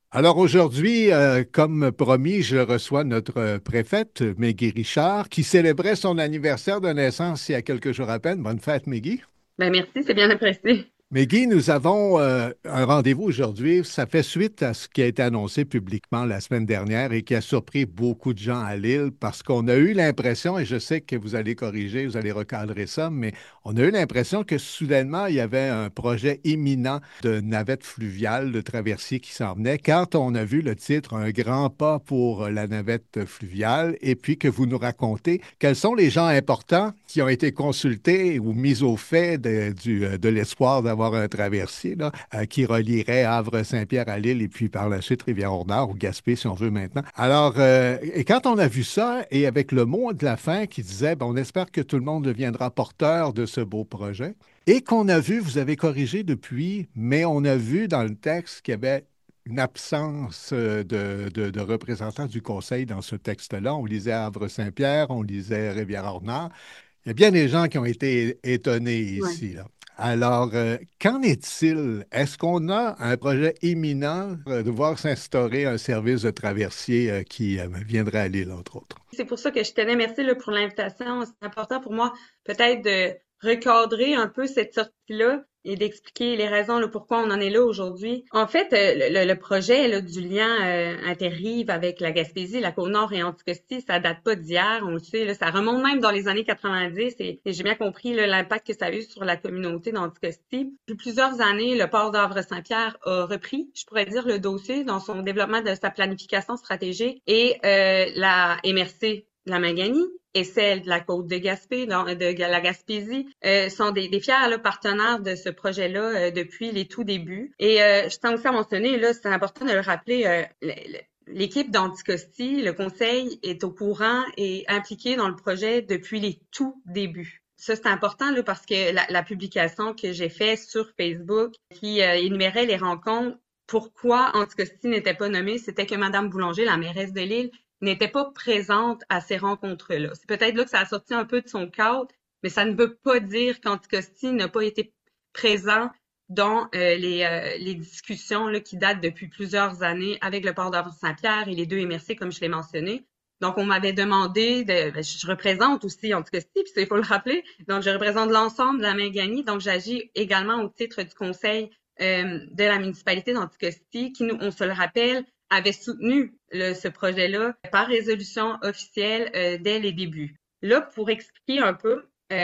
Alors aujourd'hui, comme promis, je reçois notre préfète, Meggy Richard, qui célébrait son anniversaire de naissance il y a quelques jours à peine. Bonne fête, Meggy. Ben merci, c'est bien apprécié. Mais Guy, nous avons un rendez-vous aujourd'hui. Ça fait suite à ce qui a été annoncé publiquement la semaine dernière et qui a surpris beaucoup de gens à Lille parce qu'on a eu l'impression, et je sais que vous allez corriger, vous allez recadrer ça, mais on a eu l'impression que soudainement, il y avait un projet imminent de navette fluviale, de traversier qui s'en venait quand on a vu le titre Un grand pas pour la navette fluviale et puis que vous nous racontez quels sont les gens importants qui ont été consultés ou mis au fait de l'espoir d'avoir un traversier là, qui relierait Havre-Saint-Pierre à Lille et puis par la suite Rivière-au-Nord ou Gaspé si on veut maintenant. Alors, et quand on a vu ça et avec le mot de la fin qui disait, ben, on espère que tout le monde deviendra porteur de ce beau projet et qu'on a vu, vous avez corrigé depuis, mais on a vu dans le texte qu'il y avait une absence de représentants du Conseil dans ce texte-là. On lisait Havre-Saint-Pierre, on lisait Rivière-au-Nord. Il y a bien des gens qui ont été étonnés Ouais. ici, là. Alors, qu'en est-il? Est-ce qu'on a un projet imminent de voir s'instaurer un service de traversier qui viendrait à Lille, entre autres? C'est pour ça que je tenais, merci là, pour l'invitation. C'est important pour moi peut-être de recadrer un peu cette sortie-là et d'expliquer les raisons là, pourquoi on en est là aujourd'hui. En fait, le projet là, du lien interrive avec la Gaspésie, la Côte-Nord et Anticosti, ça date pas d'hier, on le sait, là, ça remonte même dans les années 90 et j'ai bien compris là, l'impact que ça a eu sur la communauté d'Anticosti. Depuis plusieurs années, le port d'Havre-Saint-Pierre a repris, je pourrais dire, le dossier dans son développement de sa planification stratégique et la MRC de la Maganie et celle de la côte de Gaspé, de la Gaspésie, sont des fiers là, partenaires de ce projet-là depuis les tout débuts. Et je tiens aussi à mentionner, là, c'est important de le rappeler, l'équipe d'Anticosti, le conseil est au courant et impliqué dans le projet depuis les tout débuts. Ça, c'est important là, parce que la publication que j'ai faite sur Facebook qui énumérait les rencontres, pourquoi Anticosti n'était pas nommée, c'était que Madame Boulanger, la mairesse de Lille, n'était pas présente à ces rencontres-là. C'est peut-être là que ça a sorti un peu de son cadre, mais ça ne veut pas dire qu'Anticosti n'a pas été présent dans les discussions là, qui datent depuis plusieurs années avec le port d'Avre-Saint-Pierre et les deux MRC, comme je l'ai mentionné. Donc, on m'avait demandé je représente aussi Anticosti, puis il faut le rappeler. Donc, je représente l'ensemble de la Mingani. Donc, j'agis également au titre du conseil de la municipalité d'Anticosti, qui nous, on se le rappelle, avait soutenu ce projet-là par résolution officielle dès les débuts. Là, pour expliquer un peu,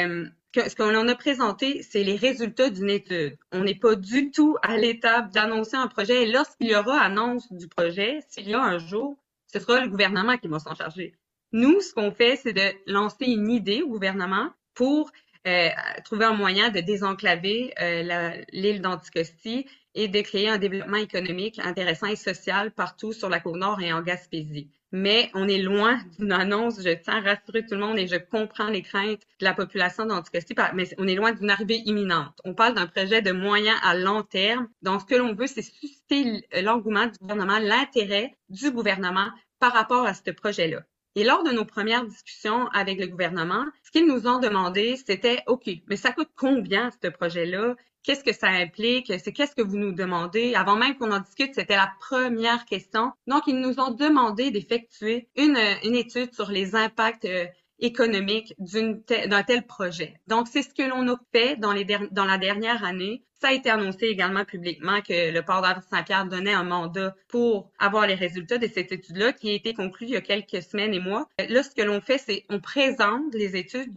ce qu'on a présenté, c'est les résultats d'une étude. On n'est pas du tout à l'étape d'annoncer un projet. Et lorsqu'il y aura annonce du projet, s'il y a un jour, ce sera le gouvernement qui va s'en charger. Nous, ce qu'on fait, c'est de lancer une idée au gouvernement pour euh, trouver un moyen de désenclaver l'île d'Anticosti et de créer un développement économique intéressant et social partout sur la Côte-Nord et en Gaspésie. Mais on est loin d'une annonce, je tiens à rassurer tout le monde et je comprends les craintes de la population d'Anticosti, mais on est loin d'une arrivée imminente. On parle d'un projet de moyen à long terme. Donc, ce que l'on veut, c'est susciter l'engouement du gouvernement, l'intérêt du gouvernement par rapport à ce projet-là. Et lors de nos premières discussions avec le gouvernement, ce qu'ils nous ont demandé, c'était, OK, mais ça coûte combien ce projet-là? Qu'est-ce que ça implique? C'est qu'est-ce que vous nous demandez? Avant même qu'on en discute, c'était la première question. Donc, ils nous ont demandé d'effectuer une étude sur les impacts économiques d'un tel projet. Donc, c'est ce que l'on a fait dans la dernière année. Ça a été annoncé également publiquement que le port d'Avre-Saint-Pierre donnait un mandat pour avoir les résultats de cette étude-là qui a été conclue il y a quelques semaines et mois. Là, ce que l'on fait, c'est on présente les études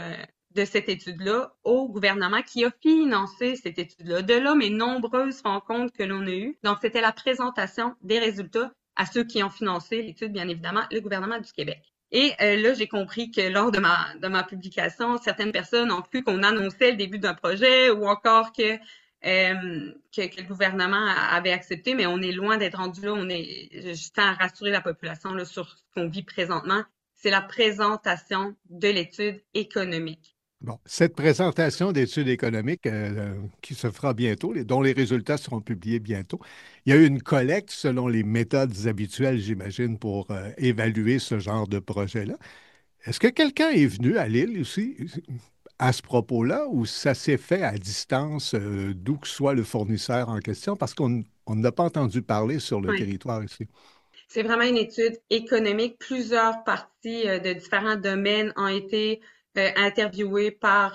de cette étude-là au gouvernement qui a financé cette étude-là. De là, mes nombreuses rencontres que l'on a eues. Donc, c'était la présentation des résultats à ceux qui ont financé l'étude, bien évidemment, le gouvernement du Québec. Et là, j'ai compris que lors de ma publication, certaines personnes ont cru qu'on annonçait le début d'un projet ou encore que le gouvernement avait accepté, mais on est loin d'être rendu là. Je tiens à rassurer la population là, sur ce qu'on vit présentement. C'est la présentation de l'étude économique. Bon, cette présentation d'études économiques qui se fera bientôt, dont les résultats seront publiés bientôt, il y a eu une collecte selon les méthodes habituelles, j'imagine, pour évaluer ce genre de projet-là. Est-ce que quelqu'un est venu à Lille aussi à ce propos-là ou ça s'est fait à distance, d'où que soit le fournisseur en question, parce qu'on n'a pas entendu parler sur le Ouais. territoire ici. C'est vraiment une étude économique. Plusieurs parties de différents domaines ont été interviewées par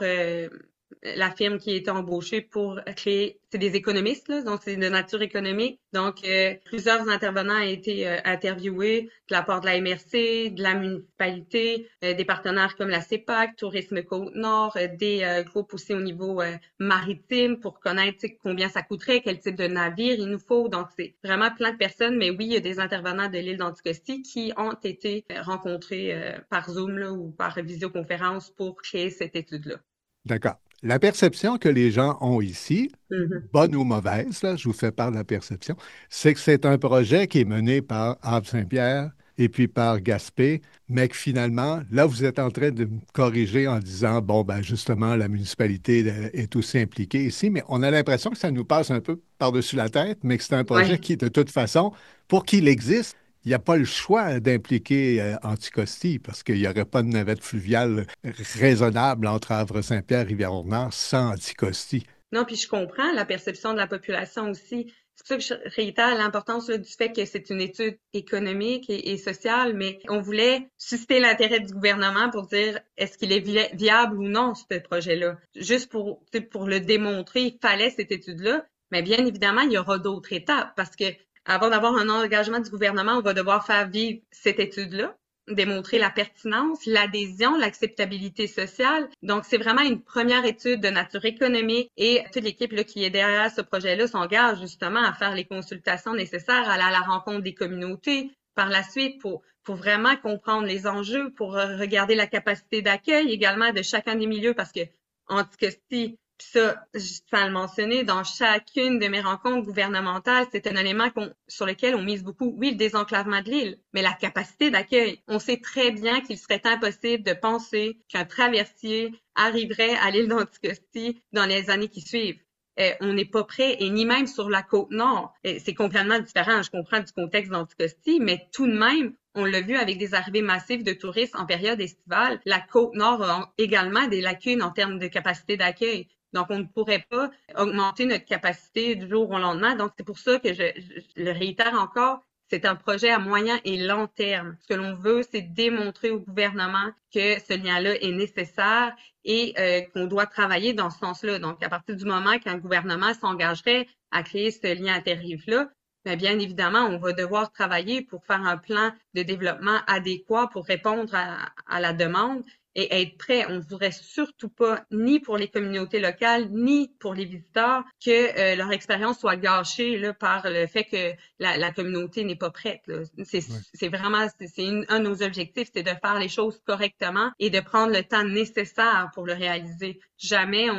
la firme qui a été embauchée pour créer. C'est des économistes, là, donc c'est de nature économique. Donc, plusieurs intervenants ont été interviewés de la part de la MRC, de la municipalité, des partenaires comme la CEPAC, Tourisme Côte-Nord, des groupes aussi au niveau maritime pour connaître combien ça coûterait, quel type de navire il nous faut. Donc, c'est vraiment plein de personnes. Mais oui, il y a des intervenants de l'île d'Anticosti qui ont été rencontrés par Zoom là, ou par visioconférence pour créer cette étude-là. D'accord. La perception que les gens ont ici, Mhm. bonne ou mauvaise, là, je vous fais part de la perception, c'est que c'est un projet qui est mené par Havre-Saint-Pierre et puis par Gaspé, mais que finalement, là, vous êtes en train de me corriger en disant, bon, ben justement, la municipalité est aussi impliquée ici, mais on a l'impression que ça nous passe un peu par-dessus la tête, mais que c'est un projet Ouais. qui, de toute façon, pour qu'il existe, il n'y a pas le choix d'impliquer Anticosti parce qu'il n'y aurait pas de navette fluviale raisonnable entre Havre-Saint-Pierre et Rivière-au-Nord sans Anticosti. Non, puis je comprends la perception de la population aussi. C'est pour ça que je réitère l'importance là, du fait que c'est une étude économique et sociale, mais on voulait susciter l'intérêt du gouvernement pour dire est-ce qu'il est viable ou non, ce projet-là. Juste pour, tu sais, pour le démontrer, il fallait cette étude-là. Mais bien évidemment, il y aura d'autres étapes parce que avant d'avoir un engagement du gouvernement, on va devoir faire vivre cette étude-là, démontrer la pertinence, l'adhésion, l'acceptabilité sociale. Donc, c'est vraiment une première étude de nature économique et toute l'équipe là, qui est derrière ce projet-là s'engage justement à faire les consultations nécessaires, à aller à la rencontre des communautés par la suite pour vraiment comprendre les enjeux, pour regarder la capacité d'accueil également de chacun des milieux parce que Anticosti, puis ça, je tiens à le mentionner, dans chacune de mes rencontres gouvernementales, c'est un élément sur lequel on mise beaucoup. Oui, le désenclavement de l'île, mais la capacité d'accueil. On sait très bien qu'il serait impossible de penser qu'un traversier arriverait à l'île d'Anticosti dans les années qui suivent. On n'est pas prêt, et ni même sur la côte nord. C'est complètement différent, je comprends du contexte d'Anticosti, mais tout de même, on l'a vu avec des arrivées massives de touristes en période estivale. La côte nord a également des lacunes en termes de capacité d'accueil. Donc, on ne pourrait pas augmenter notre capacité du jour au lendemain. Donc, c'est pour ça que je le réitère encore, c'est un projet à moyen et long terme. Ce que l'on veut, c'est démontrer au gouvernement que ce lien-là est nécessaire et qu'on doit travailler dans ce sens-là. Donc, à partir du moment qu'un gouvernement s'engagerait à créer ce lien interrive-là, bien évidemment, on va devoir travailler pour faire un plan de développement adéquat pour répondre à la demande et être prêt. On ne voudrait surtout pas, ni pour les communautés locales, ni pour les visiteurs, que leur expérience soit gâchée là, par le fait que la communauté n'est pas prête. Là. Ouais. C'est vraiment, un de nos objectifs, c'est de faire les choses correctement et de prendre le temps nécessaire pour le réaliser. Jamais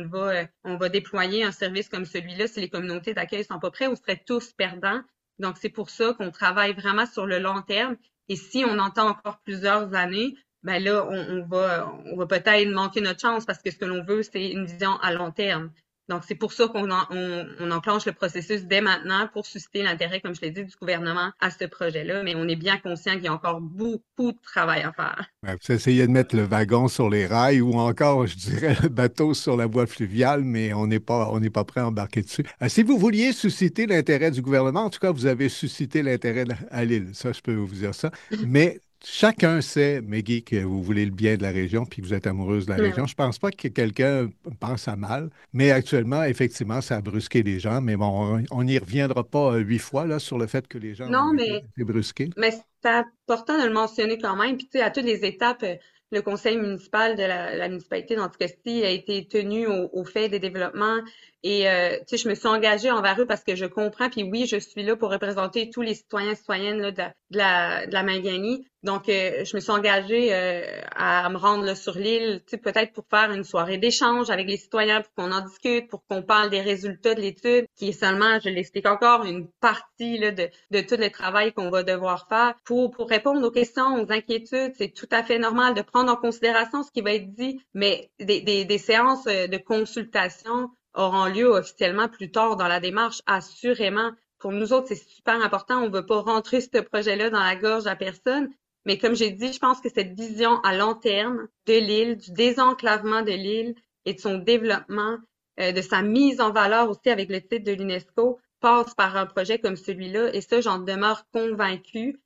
on va déployer un service comme celui-là si les communautés d'accueil sont pas prêtes, on serait tous perdants. Donc, c'est pour ça qu'on travaille vraiment sur le long terme. Et si on entend encore plusieurs années, ben là, on va peut-être manquer notre chance parce que ce que l'on veut, c'est une vision à long terme. Donc, c'est pour ça on enclenche le processus dès maintenant pour susciter l'intérêt, comme je l'ai dit, du gouvernement à ce projet-là. Mais on est bien conscient qu'il y a encore beaucoup de travail à faire. Ouais, vous essayez de mettre le wagon sur les rails ou encore, je dirais, le bateau sur la voie fluviale, mais on n'est pas prêt à embarquer dessus. Si vous vouliez susciter l'intérêt du gouvernement, en tout cas, vous avez suscité l'intérêt à l'île. Ça, je peux vous dire ça. Mais chacun sait, Meggy, que vous voulez le bien de la région puis que vous êtes amoureuse de la Mais région. oui. Je pense pas que quelqu'un pense à mal, mais actuellement, effectivement, ça a brusqué les gens. Mais bon, on n'y reviendra pas 8 fois là, sur le fait que les gens ont Non, été brusqués. mais c'est important de le mentionner quand même. Puis, tu sais, à toutes les étapes, le conseil municipal de la municipalité d'Anticosti a été tenu au fait des développements. Et, tu sais, je me suis engagée envers eux parce que je comprends. Puis oui, je suis là pour représenter tous les citoyens et citoyennes là, de la Mangani. Donc, je me suis engagée à me rendre là, sur l'île, tu sais, peut-être pour faire une soirée d'échange avec les citoyens, pour qu'on en discute, pour qu'on parle des résultats de l'étude, qui est seulement, je l'explique encore, une partie là, de tout le travail qu'on va devoir faire pour répondre aux questions, aux inquiétudes. C'est tout à fait normal de prendre en considération ce qui va être dit, mais des séances de consultation auront lieu officiellement plus tard dans la démarche, assurément. Pour nous autres, c'est super important. On veut pas rentrer ce projet-là dans la gorge à personne, Mais comme j'ai dit, je pense que cette vision à long terme de l'île, du désenclavement de l'île et de son développement, de sa mise en valeur aussi avec le titre de l'UNESCO, passe par un projet comme celui-là. Et ça, j'en demeure convaincue.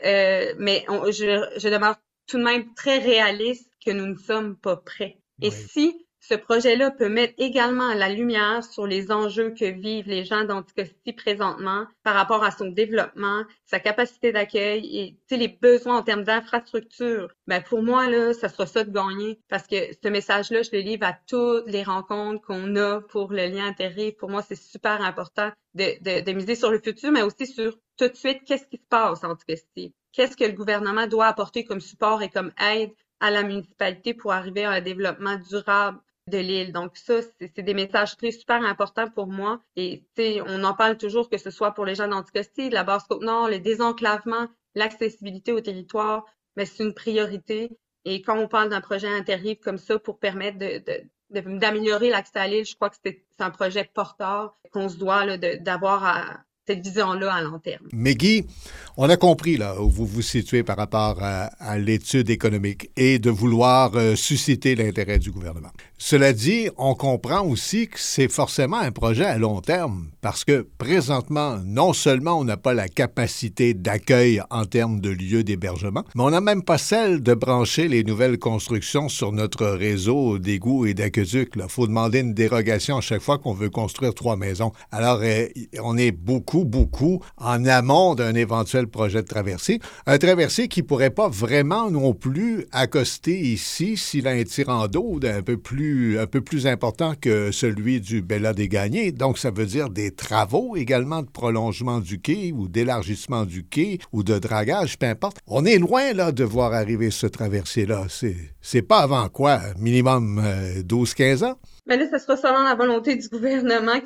Je demeure tout de même très réaliste que nous ne sommes pas prêts. Et Oui. si ce projet-là peut mettre également la lumière sur les enjeux que vivent les gens d'Anticosti présentement par rapport à son développement, sa capacité d'accueil et les besoins en termes d'infrastructure. Ben pour moi là, ça sera ça de gagner parce que ce message-là, je le livre à toutes les rencontres qu'on a pour le lien interrive. Pour moi, c'est super important de miser sur le futur, mais aussi sur tout de suite qu'est-ce qui se passe en Anticosti. Qu'est-ce que le gouvernement doit apporter comme support et comme aide à la municipalité pour arriver à un développement durable de l'île. Donc ça, c'est des messages clés super importants pour moi. Et tu sais, on en parle toujours que ce soit pour les gens d'Anticosti, de la Basse-Côte-Nord, le désenclavement, l'accessibilité au territoire, mais c'est une priorité. Et quand on parle d'un projet interrive comme ça pour permettre d'améliorer l'accès à l'île, je crois que c'est un projet porteur qu'on se doit là, d'avoir cette vision-là à long terme. Mais Guy, on a compris là où vous vous situez par rapport à l'étude économique et de vouloir susciter l'intérêt du gouvernement. Cela dit, on comprend aussi que c'est forcément un projet à long terme parce que présentement, non seulement on n'a pas la capacité d'accueil en termes de lieux d'hébergement, mais on n'a même pas celle de brancher les nouvelles constructions sur notre réseau d'égouts et d'aqueducs. Il faut demander une dérogation à chaque fois qu'on veut construire 3 maisons. Alors, on est beaucoup en amont d'un éventuel projet de traversée. Un traversée qui ne pourrait pas vraiment non plus accoster ici s'il a un tirant d'eau un peu plus important que celui du Bella des Gagnés. Donc, ça veut dire des travaux également de prolongement du quai ou d'élargissement du quai ou de dragage, peu importe. On est loin là de voir arriver ce traversier-là. C'est pas avant quoi? Minimum 12-15 ans? Mais là, ce sera selon la volonté du gouvernement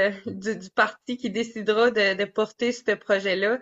du parti qui décidera de porter ce projet-là.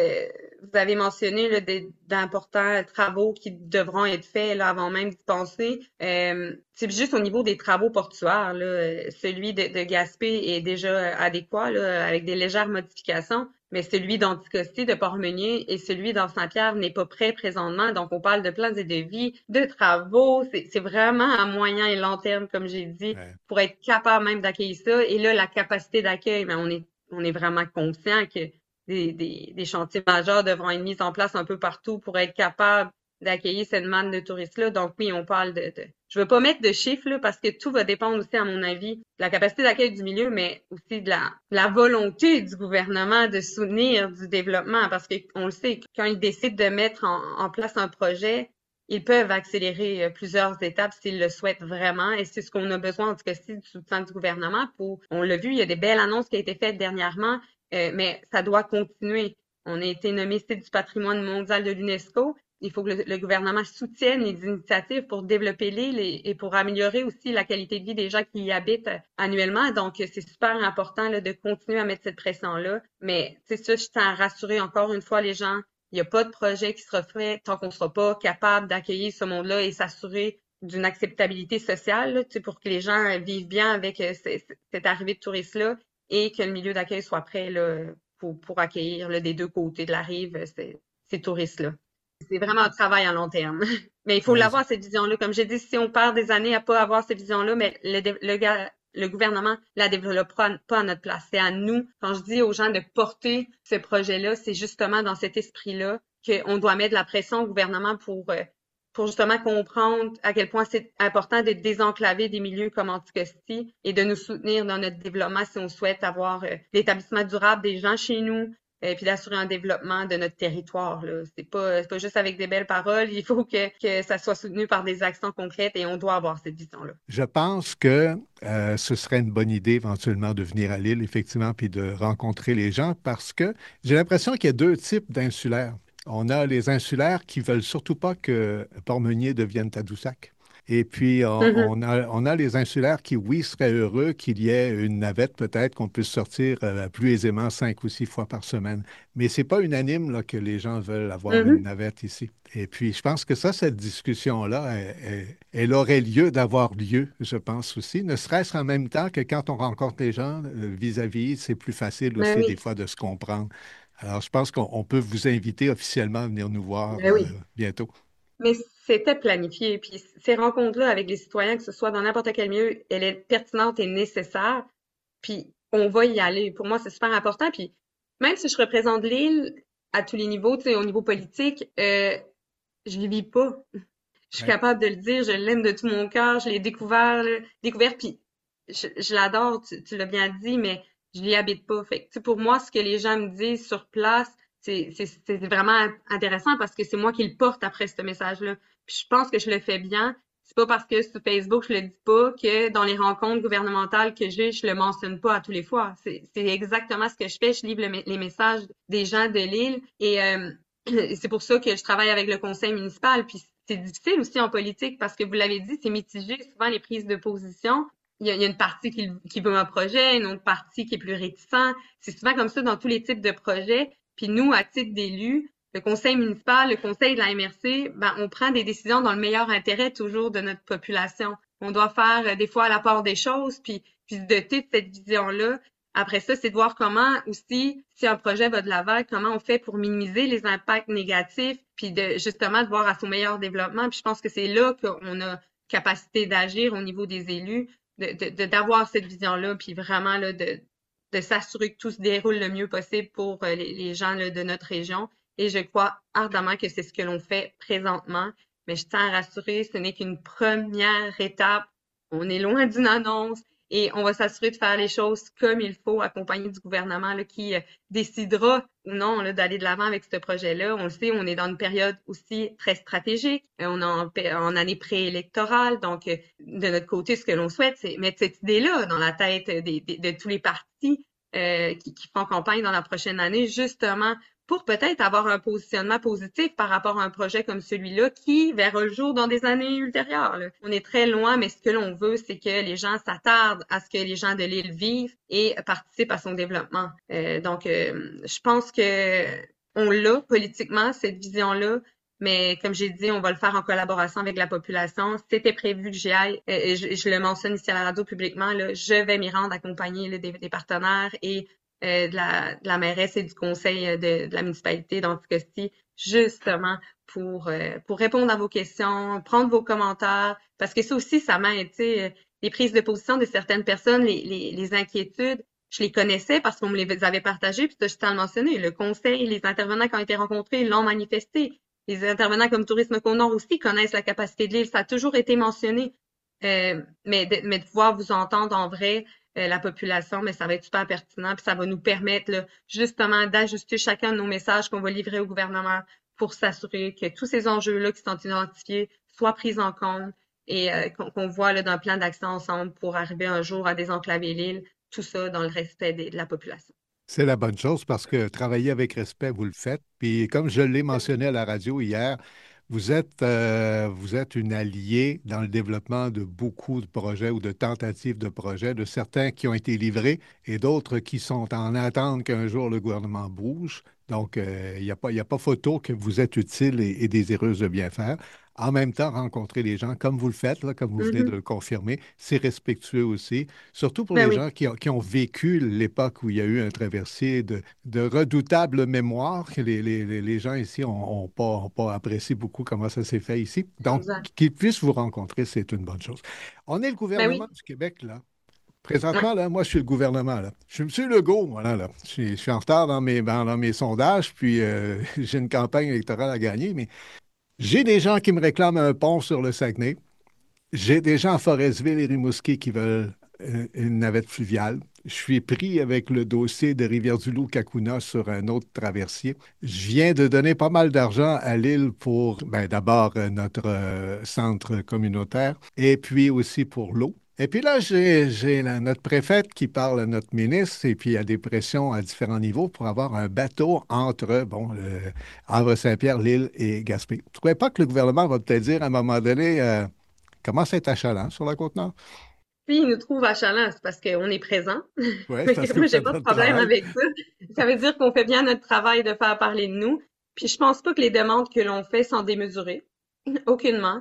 Vous avez mentionné là, d'importants travaux qui devront être faits là, avant même d'y penser. C'est juste au niveau des travaux portuaires, là, celui de Gaspé est déjà adéquat là, avec des légères modifications. Mais celui d'Anticosti, de Port-Meunier et celui dans Saint-Pierre n'est pas prêt présentement. Donc, on parle de plans et de vie, de travaux. C'est vraiment à moyen et long terme, comme j'ai dit, Ouais. pour être capable même d'accueillir ça. Et là, la capacité d'accueil, mais on est vraiment conscient que des chantiers majeurs devront être mis en place un peu partout pour être capable d'accueillir cette manne de touristes-là. Donc oui, on parle je veux pas mettre de chiffres là, parce que tout va dépendre aussi, à mon avis, de la capacité d'accueil du milieu, mais aussi de la volonté du gouvernement de soutenir du développement. Parce qu'on le sait, quand ils décident de mettre en place un projet, ils peuvent accélérer plusieurs étapes s'ils le souhaitent vraiment. Et c'est ce qu'on a besoin, en tout cas, du soutien du gouvernement. On l'a vu, il y a des belles annonces qui ont été faites dernièrement, mais ça doit continuer. On a été nommé site du patrimoine mondial de l'UNESCO. Il faut que le gouvernement soutienne les initiatives pour développer l'île et pour améliorer aussi la qualité de vie des gens qui y habitent annuellement. Donc, c'est super important là, de continuer à mettre cette pression-là. Mais c'est ça, je tiens à rassurer encore une fois les gens. Il n'y a pas de projet qui sera fait tant qu'on ne sera pas capable d'accueillir ce monde-là et s'assurer d'une acceptabilité sociale là, pour que les gens vivent bien avec cette arrivée de touristes-là et que le milieu d'accueil soit prêt là, pour accueillir là, des deux côtés de la rive ces touristes-là. C'est vraiment un travail à long terme. Mais il faut Ouais. l'avoir, cette vision-là. Comme j'ai dit, si on perd des années à pas avoir cette vision-là, mais le gouvernement la développera pas à notre place. C'est à nous, quand je dis aux gens de porter ce projet-là, c'est justement dans cet esprit-là qu'on doit mettre la pression au gouvernement pour justement comprendre à quel point c'est important de désenclaver des milieux comme Anticosti et de nous soutenir dans notre développement si on souhaite avoir l'établissement durable des gens chez nous, puis d'assurer un développement de notre territoire. Là. C'est pas juste avec des belles paroles, il faut que ça soit soutenu par des actions concrètes et on doit avoir cette vision-là. Je pense que ce serait une bonne idée éventuellement de venir à l'île, effectivement, puis de rencontrer les gens parce que j'ai l'impression qu'il y a deux types d'insulaires. On a les insulaires qui veulent surtout pas que Port-Meunier devienne Tadoussac. Et puis, Mhm. on a les insulaires qui, oui, seraient heureux qu'il y ait une navette, peut-être qu'on puisse sortir plus aisément 5 ou 6 fois par semaine. Mais c'est pas unanime là, que les gens veulent avoir une Mhm. navette ici. Et puis, je pense que ça, cette discussion-là, elle aurait lieu d'avoir lieu, je pense aussi, ne serait-ce en même temps que quand on rencontre les gens vis-à-vis, c'est plus facile Ben aussi des oui. fois de se comprendre. Alors, je pense qu'on peut vous inviter officiellement à venir nous voir Ben oui. bientôt. Mais c'était planifié. Puis ces rencontres-là avec les citoyens, que ce soit dans n'importe quel milieu, elle est pertinente et nécessaire. Puis on va y aller. Pour moi, c'est super important. Puis même si je représente l'île à tous les niveaux, tu sais, au niveau politique, je ne vis pas. Je suis Ouais. capable de le dire, je l'aime de tout mon cœur, je l'ai découvert, là, découvert, puis je l'adore, tu l'as bien dit, mais je n'y habite pas. Fait que, tu sais, pour moi, ce que les gens me disent sur place, c'est vraiment intéressant parce que c'est moi qui le porte après ce message-là. Puis je pense que je le fais bien. C'est pas parce que sur Facebook, je le dis pas que dans les rencontres gouvernementales que j'ai, je le mentionne pas à tous les fois. C'est exactement ce que je fais. Je livre les messages des gens de l'île et c'est pour ça que je travaille avec le conseil municipal. Puis c'est difficile aussi en politique parce que vous l'avez dit, c'est mitigé souvent les prises de position. Il y a une partie qui veut un projet, une autre partie qui est plus réticent. C'est souvent comme ça dans tous les types de projets. Puis nous, à titre d'élus, le conseil municipal, le conseil de la MRC, ben, on prend des décisions dans le meilleur intérêt toujours de notre population. On doit faire des fois la part des choses, puis se doter de cette vision-là. Après ça, c'est de voir comment aussi, si un projet va de l'avant, comment on fait pour minimiser les impacts négatifs, puis de justement de voir à son meilleur développement. Puis je pense que c'est là qu'on a capacité d'agir au niveau des élus, d'avoir cette vision-là, puis vraiment là, de s'assurer que tout se déroule le mieux possible pour les gens là, de notre région. Et je crois ardemment que c'est ce que l'on fait présentement. Mais je tiens à rassurer, ce n'est qu'une première étape. On est loin d'une annonce et on va s'assurer de faire les choses comme il faut, accompagné du gouvernement là, qui décidera ou non là, d'aller de l'avant avec ce projet-là. On le sait, on est dans une période aussi très stratégique. On est en année préélectorale, donc de notre côté, ce que l'on souhaite, c'est mettre cette idée-là dans la tête de tous les partis qui font campagne dans la prochaine année, justement pour peut-être avoir un positionnement positif par rapport à un projet comme celui-là qui verra le jour dans des années ultérieures, là. On est très loin, mais ce que l'on veut, c'est que les gens s'attardent à ce que les gens de l'île vivent et participent à son développement. Je pense que on l'a politiquement, cette vision-là, mais comme j'ai dit, on va le faire en collaboration avec la population. C'était prévu que j'y aille. Je le mentionne ici à la radio publiquement, là, je vais m'y rendre accompagner là, des partenaires et de la mairesse et du conseil de la municipalité dans ce cas-ci, justement pour répondre à vos questions, prendre vos commentaires, parce que ça aussi, ça m'aide, tu sais, les prises de position de certaines personnes, les inquiétudes, je les connaissais parce qu'on me les avait partagées, puis ça, je tiens à le mentionner. Le conseil, les intervenants qui ont été rencontrés l'ont manifesté. Les intervenants comme Tourisme Côte-Nord aussi connaissent la capacité de l'île. Ça a toujours été mentionné. Mais de pouvoir vous entendre en vrai, la population, mais ça va être super pertinent, puis ça va nous permettre là, justement d'ajuster chacun de nos messages qu'on va livrer au gouvernement pour s'assurer que tous ces enjeux-là qui sont identifiés soient pris en compte et qu'on voit là, d'un plan d'action ensemble pour arriver un jour à désenclaver l'île, tout ça dans le respect de la population. C'est la bonne chose parce que travailler avec respect, vous le faites. Puis comme je l'ai mentionné à la radio hier, vous êtes une alliée dans le développement de beaucoup de projets ou de tentatives de projets, de certains qui ont été livrés et d'autres qui sont en attente qu'un jour le gouvernement bouge. Donc, il y a pas photo que vous êtes utile et désireuse de bien faire. En même temps, rencontrer les gens comme vous le faites, là, comme vous venez de Mhm. le confirmer, c'est respectueux aussi. Surtout pour Ben les oui, gens qui ont vécu l'époque où il y a eu un traversier de redoutable mémoire que les gens ici ont pas apprécié beaucoup comment ça s'est fait ici. Donc, exact. qu'ils puissent vous rencontrer, c'est une bonne chose. On est le Ben gouvernement oui, du Québec, là. ouais. Présentement, là, moi, je suis le gouvernement, là. Je suis M. Legault, moi, là. Je suis en retard dans mes sondages, puis j'ai une campagne électorale à gagner, mais j'ai des gens qui me réclament un pont sur le Saguenay. J'ai des gens à Forestville et Rimouski qui veulent une navette fluviale. Je suis pris avec le dossier de Rivière-du-Loup-Cacouna sur un autre traversier. Je viens de donner pas mal d'argent à l'île pour, ben, d'abord, notre centre communautaire et puis aussi pour l'eau. Et puis là, notre préfète qui parle à notre ministre et puis il y a des pressions à différents niveaux pour avoir un bateau entre, bon, Havre-Saint-Pierre, l'île et Gaspé. Tu ne trouvez pas que le gouvernement va peut-être dire à un moment donné, commence à être achalant sur la Côte-Nord? S'ils nous trouvent à Chaland, c'est parce qu'on est présent. Oui, c'est Fait parce que que moi, vous j'ai faites pas de votre problème travail. avec ça. Ça veut dire qu'on fait bien notre travail de faire parler de nous. Puis je pense pas que les demandes que l'on fait sont démesurées. Aucunement.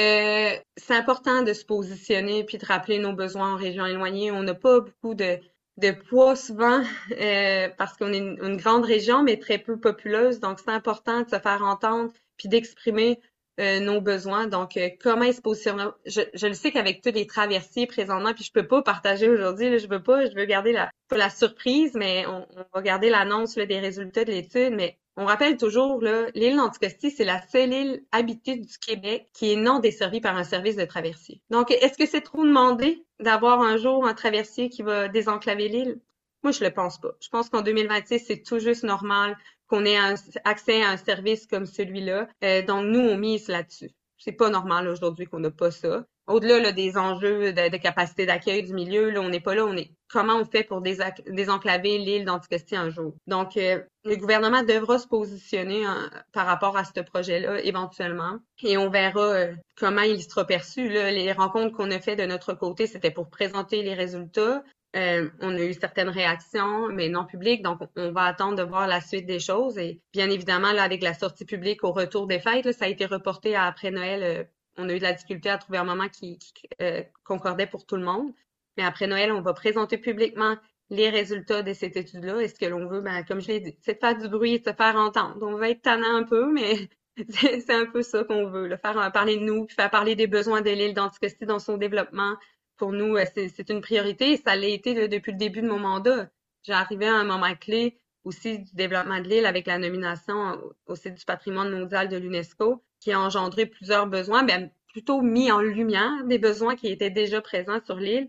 C'est important de se positionner puis de rappeler nos besoins en région éloignée. On n'a pas beaucoup de poids souvent parce qu'on est une grande région, mais très peu populeuse. Donc, c'est important de se faire entendre puis d'exprimer nos besoins. Donc, comment ils se positionnent? Je le sais qu'avec tous les traversiers présentement, puis je peux pas partager aujourd'hui, là, je veux pas, je veux garder pas la surprise, mais on va garder l'annonce là, des résultats de l'étude. Mais on rappelle toujours, là, l'île d'Anticosti, c'est la seule île habitée du Québec qui est non desservie par un service de traversier. Donc, est-ce que c'est trop demandé d'avoir un jour un traversier qui va désenclaver l'île? Moi, je le pense pas. Je pense qu'en 2026, c'est tout juste normal qu'on ait accès à un service comme celui-là. Donc, nous, on mise là-dessus. C'est pas normal aujourd'hui qu'on n'a pas ça. Au-delà là, des enjeux de capacité d'accueil du milieu, là, on n'est pas là. On est comment on fait pour désenclaver l'île d'Anticosti un jour. Donc, le gouvernement devra se positionner par rapport à ce projet-là éventuellement, et on verra comment il sera perçu. Là. Les rencontres qu'on a fait de notre côté, c'était pour présenter les résultats. On a eu certaines réactions, mais non publiques, donc on va attendre de voir la suite des choses. Et bien évidemment, là, avec la sortie publique au retour des fêtes, là, ça a été reporté à après Noël. On a eu de la difficulté à trouver un moment qui concordait pour tout le monde. Mais après Noël, on va présenter publiquement les résultats de cette étude-là. Et ce que l'on veut, ben, comme je l'ai dit, c'est de faire du bruit et de se faire entendre. On va être tannant un peu, mais c'est un peu ça qu'on veut, là, faire parler de nous, puis faire parler des besoins de l'île d'Anticosti dans son développement. Pour nous, c'est une priorité et ça l'a été là, depuis le début de mon mandat. J'ai arrivé à un moment clé aussi du développement de l'île avec la nomination au site du patrimoine mondial de l'UNESCO, qui a engendré plusieurs besoins, ben, plutôt mis en lumière des besoins qui étaient déjà présents sur l'île.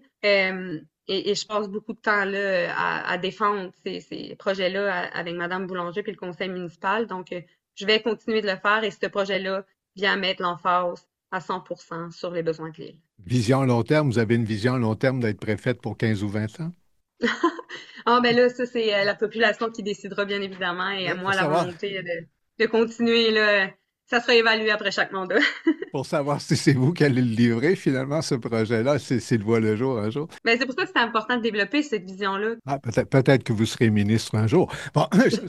Et je passe beaucoup de temps là à défendre ces projets-là avec Madame Boulanger puis le conseil municipal. Donc, je vais continuer de le faire et ce projet-là vient mettre l'emphase à 100% sur les besoins de l'île. Vision à long terme, vous avez une vision à long terme d'être préfète pour 15 ou 20 ans? Ah ben là, ça c'est la population qui décidera bien évidemment et à Oui, moi la volonté de continuer là, ça sera évalué après chaque mandat. pour savoir si c'est vous qui allez le livrer, finalement, ce projet-là, s'il voit le jour un jour. Ben c'est pour ça que c'est important de développer cette vision-là. Ah, peut-être que vous serez ministre un jour. Bon,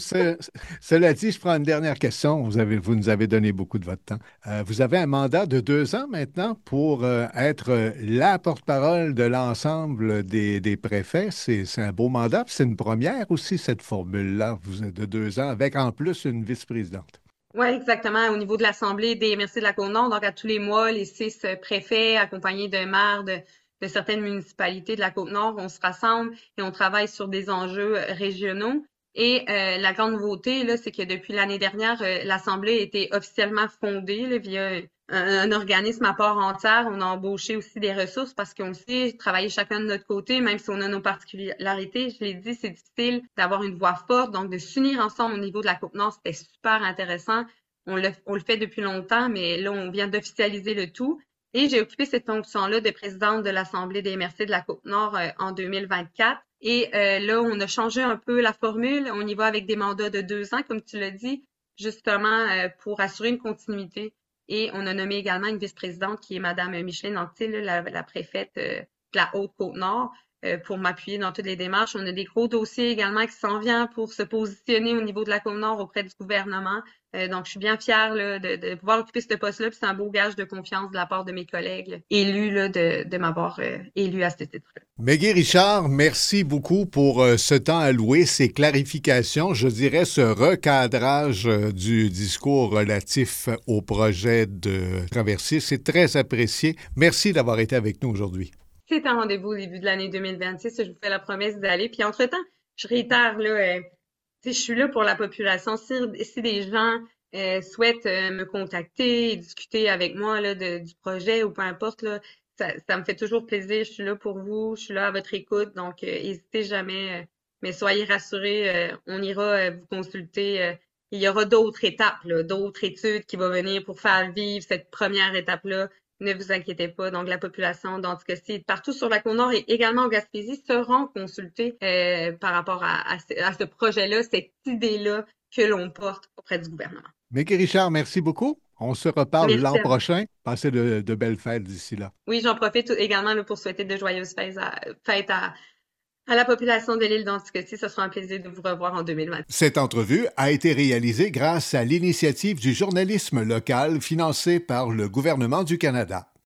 cela dit, je prends une dernière question. Vous nous avez donné beaucoup de votre temps. Vous avez un mandat de 2 ans maintenant pour être la porte-parole de l'ensemble des préfets. C'est un beau mandat. Puis c'est une première aussi, cette formule-là. Vous êtes de 2 ans avec en plus une vice-présidente. Oui, exactement. Au niveau de l'Assemblée des MRC de la Côte-Nord, donc à tous les mois, les 6 préfets, accompagnés d'un maire de certaines municipalités de la Côte-Nord, on se rassemble et on travaille sur des enjeux régionaux. Et la grande nouveauté, là, c'est que depuis l'année dernière, l'Assemblée a été officiellement fondée là, via un organisme à part entière. On a embauché aussi des ressources parce qu'on sait travailler chacun de notre côté, même si on a nos particularités. Je l'ai dit, c'est difficile d'avoir une voix forte, donc de s'unir ensemble au niveau de la Côte-Nord, c'était super intéressant. On le fait depuis longtemps, mais là, on vient d'officialiser le tout. Et j'ai occupé cette fonction-là de présidente de l'Assemblée des MRC de la Côte-Nord en 2024. Et là, on a changé un peu la formule. On y va avec des mandats de 2 ans, comme tu l'as dit, justement pour assurer une continuité. Et on a nommé également une vice-présidente qui est Madame Micheline Anctil, la préfète de la Haute-Côte-Nord, pour m'appuyer dans toutes les démarches. On a des gros dossiers également qui s'en viennent pour se positionner au niveau de la Côte-Nord auprès du gouvernement. Donc, je suis bien fière là, de pouvoir occuper ce poste-là. Puis c'est un beau gage de confiance de la part de mes collègues élus là, de m'avoir élu à ce titre-là. Meggy Richard, merci beaucoup pour ce temps alloué, ces clarifications, je dirais ce recadrage du discours relatif au projet de traversier. C'est très apprécié. Merci d'avoir été avec nous aujourd'hui. C'est un rendez-vous au début de l'année 2026. Je vous fais la promesse d'aller. Puis entre-temps, je réitère, là, je suis là pour la population. Si des gens souhaitent me contacter et discuter avec moi là, du projet ou peu importe, là, ça me fait toujours plaisir. Je suis là pour vous. Je suis là à votre écoute. Donc, n'hésitez jamais. Mais soyez rassurés, on ira vous consulter. Il y aura d'autres étapes, là, d'autres études qui vont venir pour faire vivre cette première étape-là. Ne vous inquiétez pas. Donc, la population d'Anticosti partout sur la Côte-Nord et également au Gaspésie seront consultés par rapport à ce projet-là, cette idée-là que l'on porte auprès du gouvernement. Meggy Richard, merci beaucoup. On se reparle Merci l'an à vous. prochain. Passez de belles fêtes d'ici là. Oui, j'en profite également là, pour souhaiter de joyeuses fêtes à la population de l'île d'Anticosti. Ce sera un plaisir de vous revoir en 2020. Cette entrevue a été réalisée grâce à l'initiative du journalisme local financé par le gouvernement du Canada.